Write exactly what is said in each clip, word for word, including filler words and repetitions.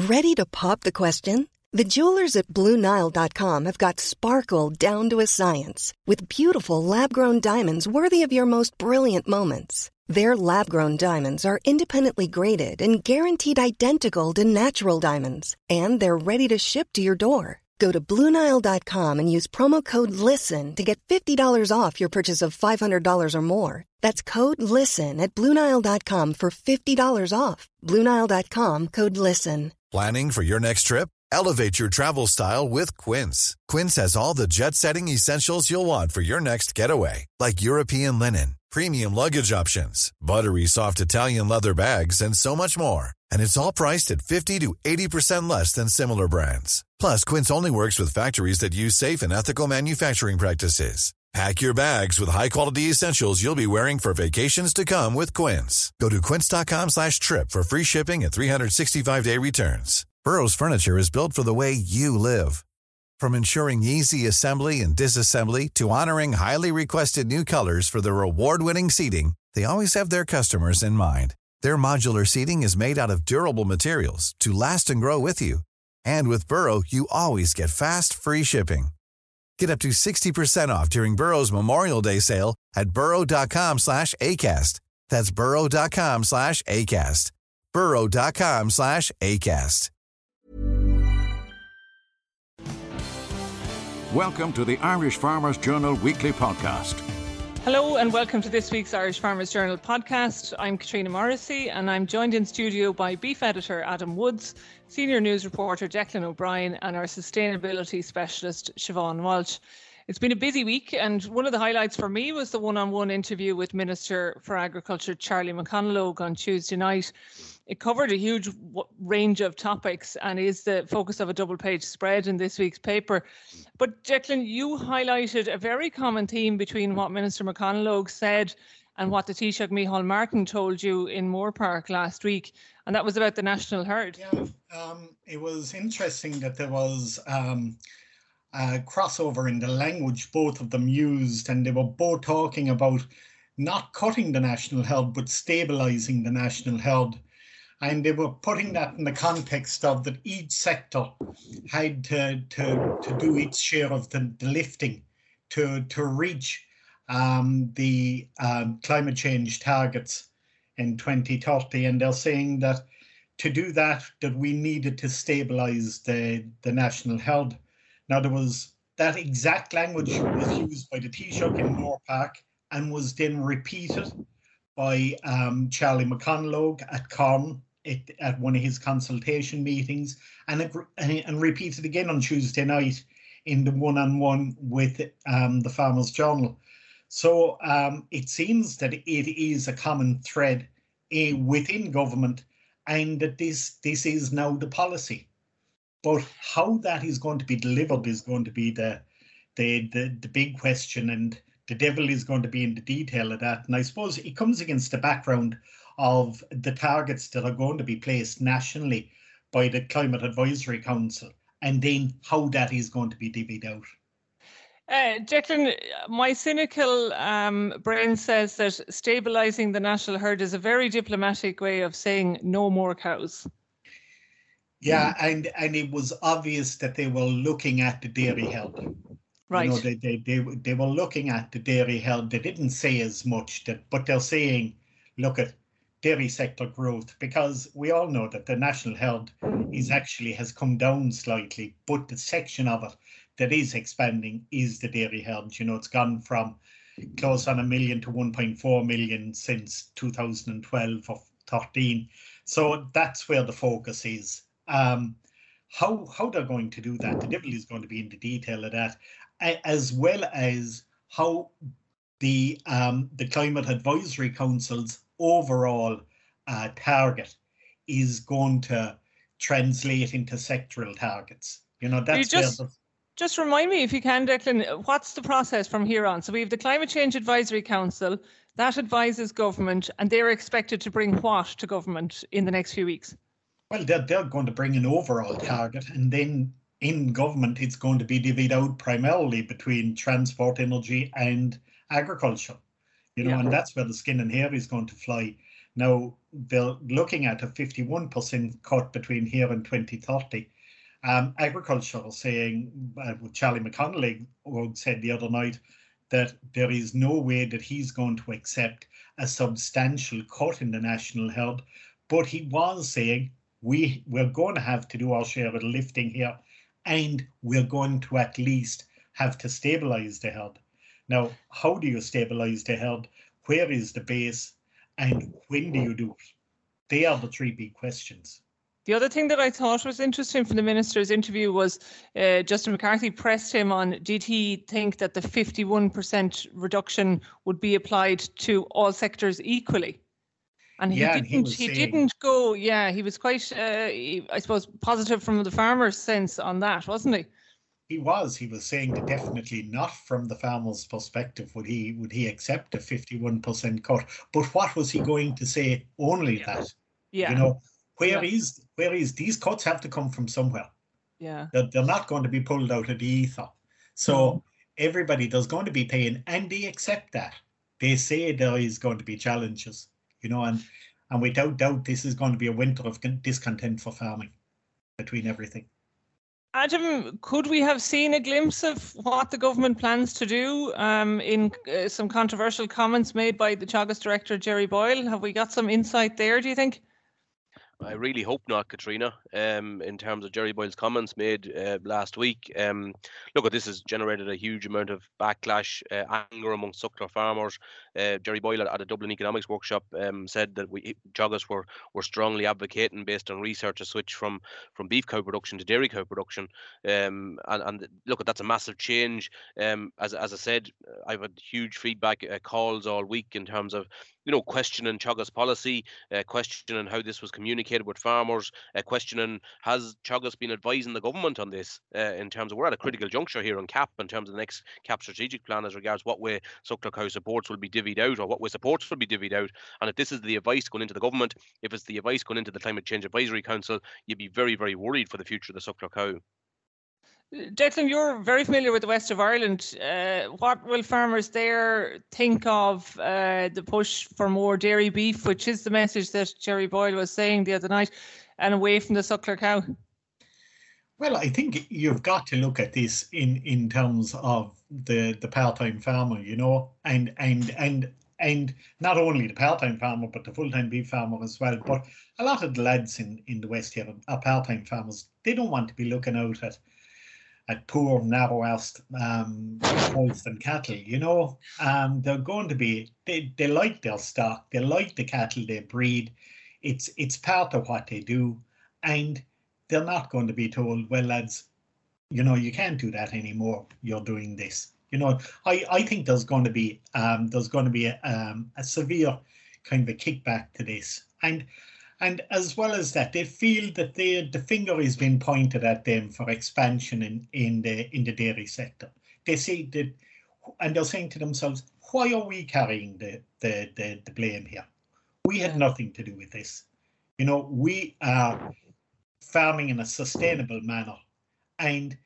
Ready to pop the question? The jewelers at Blue Nile dot com have got sparkle down to a science with beautiful lab-grown diamonds worthy of your most brilliant moments. Their lab-grown diamonds are independently graded and guaranteed identical to natural diamonds, and they're ready to ship to your door. Go to Blue Nile dot com and use promo code LISTEN to get fifty dollars off your purchase of five hundred dollars or more. That's code LISTEN at Blue Nile dot com for fifty dollars off. Blue Nile dot com, code LISTEN. Planning for your next trip? Elevate your travel style with Quince. Quince has all the jet-setting essentials you'll want for your next getaway, like European linen, premium luggage options, buttery soft Italian leather bags, and so much more. And it's all priced at fifty to eighty percent less than similar brands. Plus, Quince only works with factories that use safe and ethical manufacturing practices. Pack your bags with high-quality essentials you'll be wearing for vacations to come with Quince. Go to quince.com slash trip for free shipping and three sixty-five day returns. Burrow's furniture is built for the way you live. From ensuring easy assembly and disassembly to honoring highly requested new colors for their award-winning seating, they always have their customers in mind. Their modular seating is made out of durable materials to last and grow with you. And with Burrow, you always get fast, free shipping. Get up to sixty percent off during Burrow's Memorial Day sale at burrow.com slash ACAST. That's burrow.com slash ACAST. burrow.com slash ACAST. Welcome to the Irish Farmers Journal Weekly Podcast. Hello and welcome to this week's Irish Farmers Journal podcast. I'm Katrina Morrissey and I'm joined in studio by beef editor Adam Woods, senior news reporter Declan O'Brien and our sustainability specialist Siobhan Walsh. It's been a busy week and one of the highlights for me was the one-on-one interview with Minister for Agriculture Charlie McConalogue on Tuesday night. It covered a huge w- range of topics and is the focus of a double-page spread in this week's paper. But Declan, you highlighted a very common theme between what Minister McConalogue said and what the Taoiseach Micheál Martin told you in Moore Park last week, and that was about the national herd. Yeah, um, it was interesting that there was um, a crossover in the language both of them used, and they were both talking about not cutting the national herd but stabilising the national herd. And they were putting that in the context of that each sector had to, to, to do its share of the, the lifting to, to reach um, the um, climate change targets in twenty thirty. And they're saying that to do that, that we needed to stabilise the, the national herd. Now, there was that exact language was used by the Taoiseach in Moore Park and was then repeated by um, Charlie McConalogue at Corn it, at one of his consultation meetings, and, it, and repeated again on Tuesday night in the one-on-one with um, the Farmers Journal. So um, it seems that it is a common thread uh, within government, and that this this is now the policy. But how that is going to be delivered is going to be the the the, the big question, and the devil is going to be in the detail of that. And I suppose it comes against the background of the targets that are going to be placed nationally by the Climate Advisory Council, and then how that is going to be divvied out. Uh, Declan, my cynical um, brain says that stabilising the national herd is a very diplomatic way of saying no more cows. Yeah, and, and it was obvious that they were looking at the dairy herd. Right. You know, they, they, they, they were looking at the dairy herd. They didn't say as much, that, but they're saying, look at dairy sector growth, because we all know that the national herd is actually has come down slightly, but the section of it that is expanding is the dairy herd. You know, it's gone from close on a million to one point four million since two thousand twelve or thirteen. So that's where the focus is. Um, how how they're going to do that, the devil is going to be in the detail of that, as well as how the um, the Climate Advisory Council's overall uh, target is going to translate into sectoral targets. You know, that's you just, where the just remind me, if you can, Declan, what's the process from here on? So we have the Climate Change Advisory Council that advises government, and they're expected to bring what to government in the next few weeks? Well, they're, they're going to bring an overall target, and then in government it's going to be divvied out primarily between transport, energy and agriculture. You know, yeah. And that's where the skin and hair is going to fly. Now, they're looking at a fifty-one percent cut between here and twenty thirty. Um, agriculture are saying, uh, Charlie McConnell said the other night, that there is no way that he's going to accept a substantial cut in the national herd. But he was saying, we, we're going to have to do our share of the lifting here, and we're going to at least have to stabilise the herd. Now, how do you stabilise the herd? Where is the base? And when do you do it? They are the three big questions. The other thing that I thought was interesting from the minister's interview was uh, Justin McCarthy pressed him on, did he think that the fifty-one percent reduction would be applied to all sectors equally? And he yeah, didn't. And he he, he didn't go. Yeah, he was quite, uh, he, I suppose, positive from the farmer's sense on that, wasn't he? He was. He was saying that definitely not from the farmer's perspective would he would he accept a fifty-one percent cut. But what was he going to say? Only yeah. that. Yeah. You know, where yeah. is where is these cuts have to come from somewhere. Yeah. They're, they're not going to be pulled out of the ether. So mm. everybody there's going to be paying, and they accept that. They say there is going to be challenges. You know, and and without doubt, this is going to be a winter of discontent for farming between everything. Adam, could we have seen a glimpse of what the government plans to do um, in uh, some controversial comments made by the Teagasc director, Jerry Boyle? Have we got some insight there, do you think? I really hope not, Katrina, um, in terms of Jerry Boyle's comments made uh, last week. Um, look, this has generated a huge amount of backlash, uh, anger among suckler farmers. Uh, Jerry Boyle at, at a Dublin Economics Workshop um, said that we Teagasc were, were strongly advocating, based on research, a switch from, from beef cow production to dairy cow production. Um, and, and look, that's a massive change. Um, as, as I said, I've had huge feedback uh, calls all week in terms of, you know, questioning Teagasc policy, uh, questioning how this was communicated with farmers, uh, questioning has Teagasc been advising the government on this uh, in terms of we're at a critical juncture here on C A P in terms of the next C A P strategic plan as regards what way suckler cow supports will be divvied out or what way supports will be divvied out. And if this is the advice going into the government, if it's the advice going into the Climate Change Advisory Council, you'd be very, very worried for the future of the suckler cow. Declan, you're very familiar with the west of Ireland. Uh, what will farmers there think of uh, the push for more dairy beef, which is the message that Jerry Boyle was saying the other night, and away from the suckler cow? Well, I think you've got to look at this in, in terms of the, the part-time farmer, you know, and and and and not only the part-time farmer, but the full-time beef farmer as well. But a lot of the lads in, in the West here are part-time farmers. They don't want to be looking out at at poor, narrow-assed um, Holstein cattle, you know. Um, they're going to be, they, they like their stock, they like the cattle they breed. It's it's part of what they do. And they're not going to be told, well, lads, you know, you can't do that anymore. You're doing this. You know, I, I think there's going to be um, there's going to be a, um, a severe kind of a kickback to this. And And as well as that, they feel that they, the finger is being pointed at them for expansion in, in the in the dairy sector. They say that, and they're saying to themselves, why are we carrying the, the, the, the blame here? We had nothing to do with this. You know, we are farming in a sustainable manner. And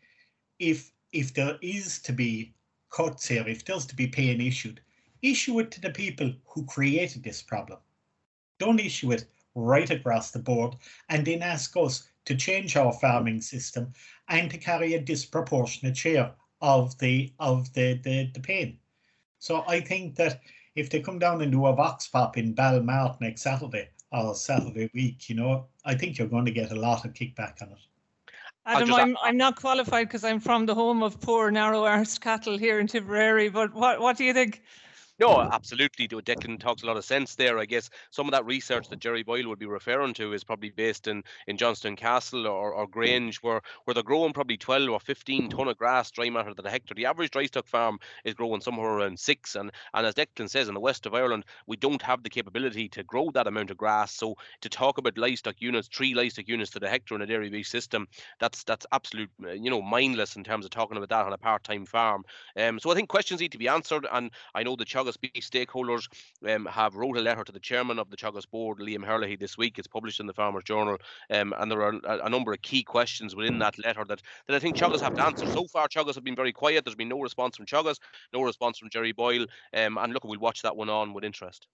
if if there is to be cuts here, if there's to be pain issued, issue it to the people who created this problem. Don't issue it right across the board and then ask us to change our farming system and to carry a disproportionate share of the of the, the, the pain. So I think that if they come down and do a vox pop in Balmart next Saturday or Saturday week, you know, I think you're going to get a lot of kickback on it. Adam, I'm I'm not qualified because I'm from the home of poor narrow-arsed cattle here in Tipperary, but what what do you think? No, absolutely. Declan talks a lot of sense there. I guess some of that research that Jerry Boyle would be referring to is probably based in, in Johnston Castle or, or Grange, where, where they're growing probably twelve or fifteen tonne of grass, dry matter to the hectare. The average dry stock farm is growing somewhere around six. And, and as Declan says, in the west of Ireland, we don't have the capability to grow that amount of grass. So to talk about livestock units, three livestock units to the hectare in a dairy beef system, that's that's absolute, you know, mindless in terms of talking about that on a part-time farm. Um, so I think questions need to be answered. And I know the Teagasc beef stakeholders um, have wrote a letter to the chairman of the Teagasc board, Liam Herlihy, this week. It's published in the Farmers Journal, um, and there are a, a number of key questions within that letter that, that I think Teagasc have to answer. So far, Teagasc have been very quiet. There's been no response from Teagasc, no response from Jerry Boyle, um, and look, we'll watch that one on with interest.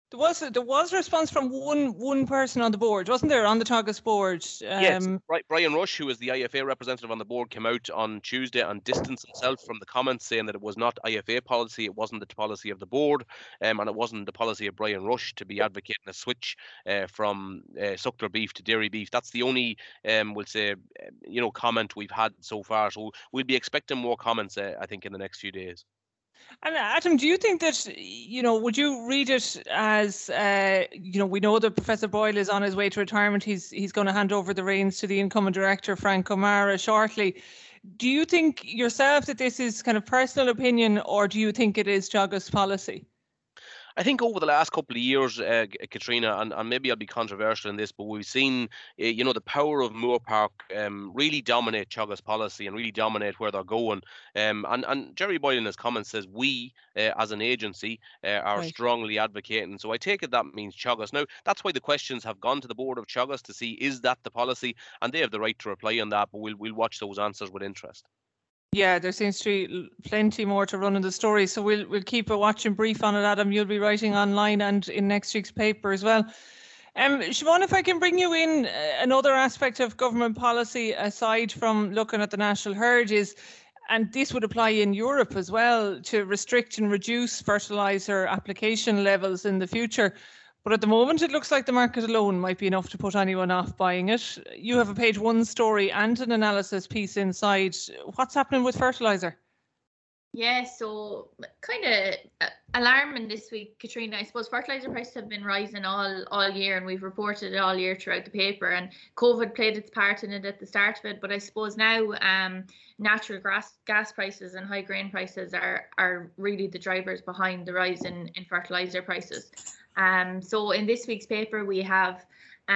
There was there was a response from one one person on the board, wasn't there, on the Teagasc board? Um, yes, right. Brian Rush, who is the I F A representative on the board, came out on Tuesday and distanced himself from the comments, saying that it was not I F A policy, it wasn't the policy of the board, um, and it wasn't the policy of Brian Rush to be advocating a switch uh, from uh, suckler beef to dairy beef. That's the only, um, we'll say, you know, comment we've had so far. So we'll be expecting more comments, uh, I think, in the next few days. And Adam, do you think that, you know, would you read it as, uh, you know, we know that Professor Boyle is on his way to retirement. He's he's going to hand over the reins to the incoming director, Frank O'Mara, shortly. Do you think yourself that this is kind of personal opinion, or do you think it is Teagasc policy? I think over the last couple of years, uh, Katrina, and, and maybe I'll be controversial in this, but we've seen, uh, you know, the power of Moore Park um, really dominate Teagasc policy and really dominate where they're going. Um, and, and Jerry Boyle in his comments says we, uh, as an agency, uh, are right. strongly advocating. So I take it that means Teagasc. Now, that's why the questions have gone to the board of Teagasc to see, is that the policy? And they have the right to reply on that, but we'll, we'll watch those answers with interest. Yeah, there seems to be plenty more to run in the story, so we'll we'll keep a watching brief on it, Adam. You'll be writing online and in next week's paper as well. Um, Siobhan, if I can bring you in, uh, another aspect of government policy aside from looking at the national herd is, and this would apply in Europe as well, to restrict and reduce fertiliser application levels in the future. But at the moment, it looks like the market alone might be enough to put anyone off buying it. You have a page one story and an analysis piece inside. What's happening with fertiliser? Yeah, so kind of alarming this week, Katrina. I suppose fertiliser prices have been rising all, all year, and we've reported it all year throughout the paper. And COVID played its part in it at the start of it. But I suppose now um, natural gas, gas prices and high grain prices are, are really the drivers behind the rise in, in fertiliser prices. Um, so in this week's paper, we have,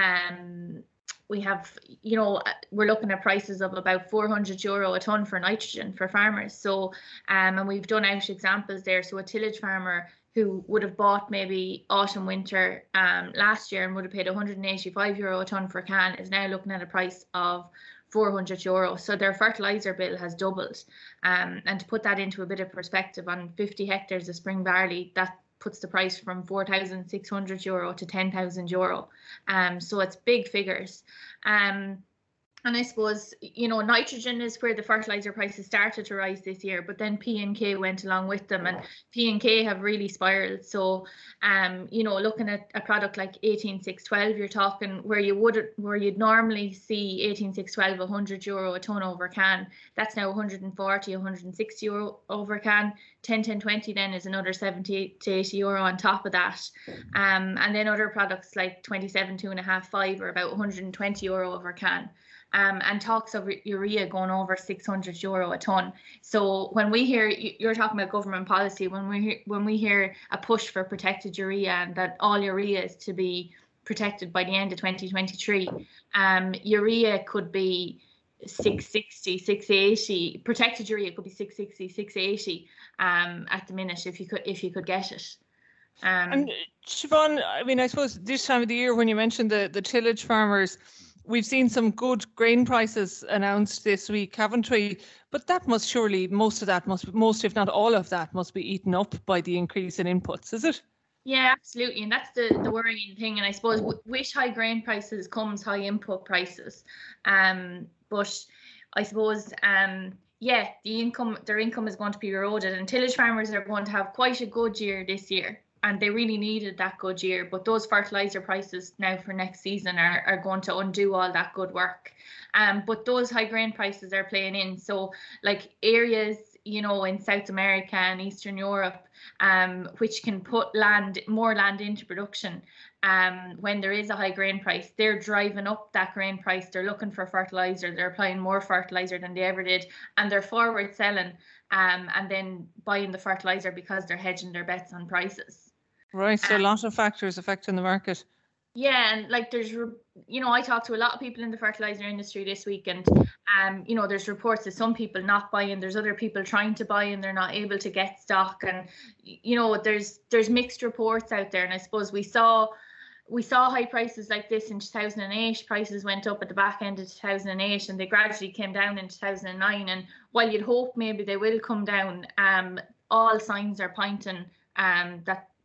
um, we have, you know, we're looking at prices of about four hundred euro a tonne for nitrogen for farmers. So, um, and we've done out examples there. So a tillage farmer who would have bought maybe autumn winter um, last year and would have paid one hundred eighty-five euro a tonne for a can is now looking at a price of four hundred euro. So their fertiliser bill has doubled. Um, and to put that into a bit of perspective, on fifty hectares of spring barley, that puts the price from four thousand six hundred euro to ten thousand euro. Um, so it's big figures. Um, and I suppose, you know, nitrogen is where the fertiliser prices started to rise this year, but then P and K went along with them, and P and K have really spiraled. So, um, you know, looking at a product like eighteen six twelve, you're talking where you would, where you'd normally see eighteen six twelve, one hundred euro a tonne over can. That's now one hundred forty, one hundred sixty euro over can. ten ten twenty then is another seventy to eighty euro on top of that. Um, and then other products like twenty-seven, two and a half, five are about one hundred twenty euro over can. Um, and talks of urea going over six hundred euro a tonne. So when we hear, you're talking about government policy, when we hear, when we hear a push for protected urea and that all urea is to be protected by the end of twenty twenty-three, um, urea could be six sixty, six eighty, protected urea could be six sixty, six eighty um, at the minute if you could if you could get it. Um, and Siobhan, I mean, I suppose this time of the year when you mentioned the, the tillage farmers, we've seen some good grain prices announced this week, haven't we? But that must surely, most of that must, most if not all of that must be eaten up by the increase in inputs, is it? Yeah, absolutely. And that's the, the worrying thing. And I suppose w- with high grain prices comes high input prices. Um, but I suppose, um, yeah, the income, their income is going to be eroded, and tillage farmers are going to have quite a good year this year. And they really needed that good year, but those fertiliser prices now for next season are, are going to undo all that good work. Um, but those high grain prices are playing in. So like areas, you know, in South America and Eastern Europe, um, which can put land, more land into production, um, when there is a high grain price, they're driving up that grain price. They're looking for fertiliser. They're applying more fertiliser than they ever did, and they're forward selling, um, and then buying the fertiliser because they're hedging their bets on prices. Right, so um, a lot of factors affecting the market. Yeah, and like there's, you know, I talked to a lot of people in the fertiliser industry this week, and um, you know, there's reports of some people not buying, there's other people trying to buy and they're not able to get stock, and you know, there's there's mixed reports out there. And I suppose we saw we saw high prices like this in two thousand eight. Prices went up at the back end of two thousand eight, and they gradually came down in two thousand nine. And while you'd hope maybe they will come down, um, all signs are pointing um that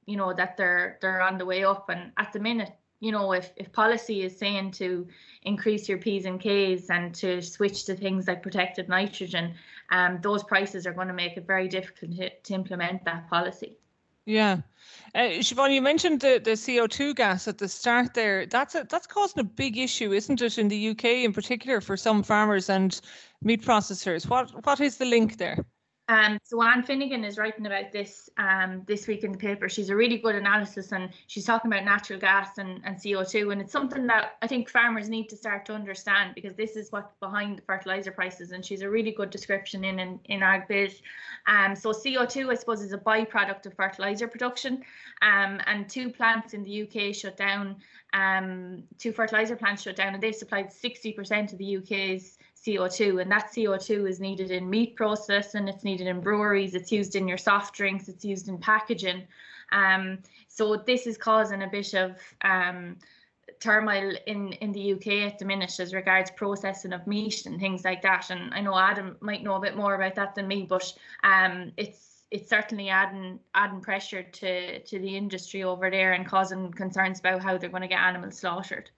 you know, that they're they're on the way up. And at the minute, you know, if, if policy is saying to increase your P's and K's and to switch to things like protected nitrogen, um, those prices are going to make it very difficult to, to implement that policy. Yeah. Uh, Siobhan, you mentioned the, the C O two gas at the start there. That's a, that's causing a big issue, isn't it, in the U K in particular for some farmers and meat processors? What What is the link there? Um, so Anne Finnegan is writing about this um, this week in the paper. She's a really good analysis, and she's talking about natural gas and, and C O two. And it's something that I think farmers need to start to understand, because this is what's behind the fertilizer prices. And she's a really good description in in, in AgBiz. Um, so C O two, I suppose, is a byproduct of fertilizer production. Um, and two plants in the U K shut down. Um, two fertilizer plants shut down, and they supplied sixty percent of the U K's C O two, and that C O two is needed in meat processing, it's needed in breweries, it's used in your soft drinks, it's used in packaging. Um, so this is causing a bit of um, turmoil in, in the U K at the minute as regards processing of meat and things like that. And I know Adam might know a bit more about that than me, but um, it's it's certainly adding adding pressure to, to the industry over there and causing concerns about how they're going to get animals slaughtered.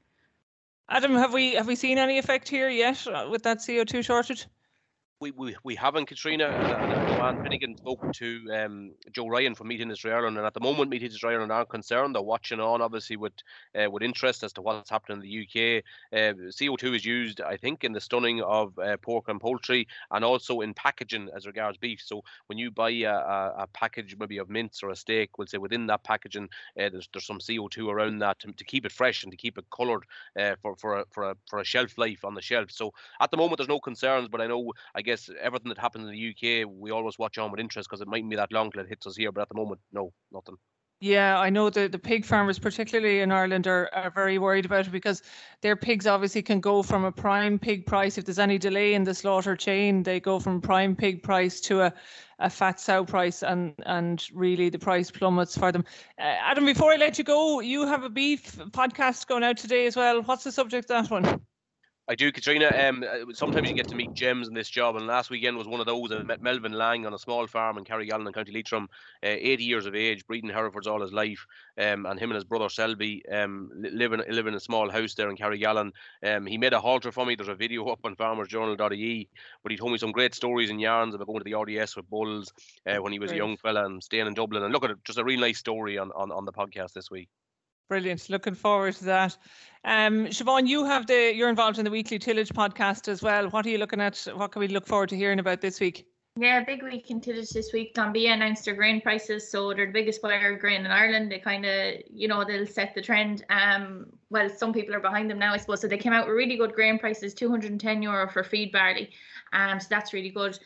Adam, have we have we seen any effect here yet with that C O two shortage? We, we we haven't, Katrina. And Anne Finnegan spoke to um, Joe Ryan from Meat Industry Ireland, and at the moment Meat Industry Ireland aren't concerned. They're watching on, obviously, with uh, with interest as to what's happening in the U K. Uh, C O two is used, I think, in the stunning of uh, pork and poultry, and also in packaging as regards beef. So when you buy a, a, a package maybe of mince or a steak, we'll say within that packaging, uh, there's there's some C O two around that to, to keep it fresh and to keep it coloured uh, for for a, for a for a shelf life on the shelf. So at the moment there's no concerns, but I know I guess everything that happens in the U K, we always watch on with interest because it mightn't be that long till it hits us here. But at the moment, no, nothing. Yeah, I know the, the pig farmers, particularly in Ireland, are, are very worried about it, because their pigs obviously can go from a prime pig price. If there's any delay in the slaughter chain, they go from prime pig price to a, a fat sow price, and, and really the price plummets for them. Uh, Adam, before I let you go, you have a beef podcast going out today as well. What's the subject of that one? I do, Katrina. Um, sometimes you get to meet gems in this job, and last weekend was one of those. I met Melvin Lang on a small farm in Carrigallen in County Leitrim, uh, eighty years of age, breeding Herefords all his life, um, and him and his brother Selby um, live, in, live in a small house there in Carrigallen. Um, he made a halter for me. There's a video up on farmers journal dot I E, but he told me some great stories and yarns about going to the R D S with bulls uh, when he was Great. a young fella and staying in Dublin. And look at it, just a real nice story on, on, on the podcast this week. Brilliant. Looking forward to that. Um, Siobhan, you have the you're involved in the weekly tillage podcast as well. What are you looking at? What can we look forward to hearing about this week? Yeah, big week in tillage this week. Glanbia announced their grain prices, so they're the biggest buyer of grain in Ireland. They kind of, you know, they'll set the trend. Um, well, some people are behind them now, I suppose. So they came out with really good grain prices, two hundred ten euro for feed barley. Um, so that's really good.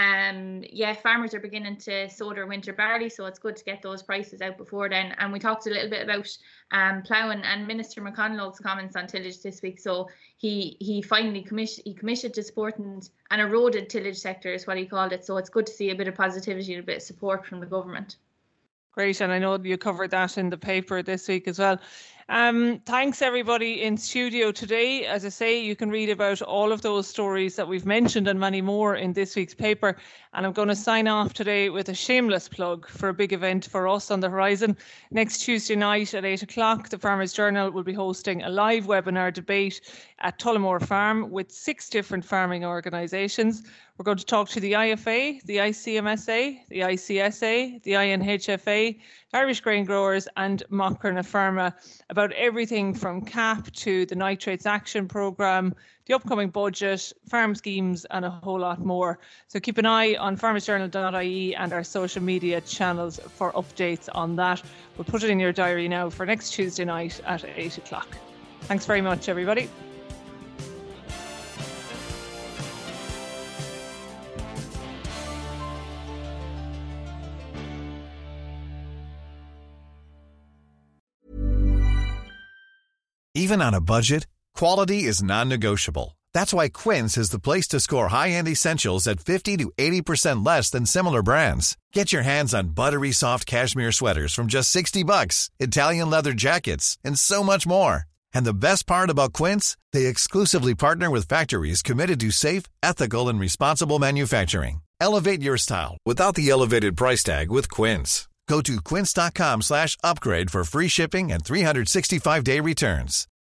Um, yeah, farmers are beginning to sow their winter barley, so it's good to get those prices out before then. And we talked a little bit about um, ploughing and Minister McConnell's comments on tillage this week. So he he finally commissioned he commissioned to support and an eroded tillage sector is what he called it. So it's good to see a bit of positivity and a bit of support from the government. Great, and I know you covered that in the paper this week as well. Um, thanks everybody in studio today. As I say, you can read about all of those stories that we've mentioned and many more in this week's paper. And I'm going to sign off today with a shameless plug for a big event for us on the horizon. Next Tuesday night at eight o'clock, the Farmers Journal will be hosting a live webinar debate at Tullamore Farm with six different farming organisations. We're going to talk to the I F A, the I C M S A, the I C S A, the I N H F A, Irish Grain Growers and Macra na Pharma about everything from C A P to the Nitrates Action Programme, the upcoming budget, farm schemes and a whole lot more. So keep an eye on farmers journal dot I E and our social media channels for updates on that. We'll put it in your diary now for next Tuesday night at eight o'clock. Thanks very much, everybody. Even on a budget, quality is non-negotiable. That's why Quince is the place to score high-end essentials at fifty to eighty percent less than similar brands. Get your hands on buttery soft cashmere sweaters from just sixty bucks, Italian leather jackets, and so much more. And the best part about Quince, they exclusively partner with factories committed to safe, ethical, and responsible manufacturing. Elevate your style without the elevated price tag with Quince. Go to quince.com slash upgrade for free shipping and three sixty-five day returns.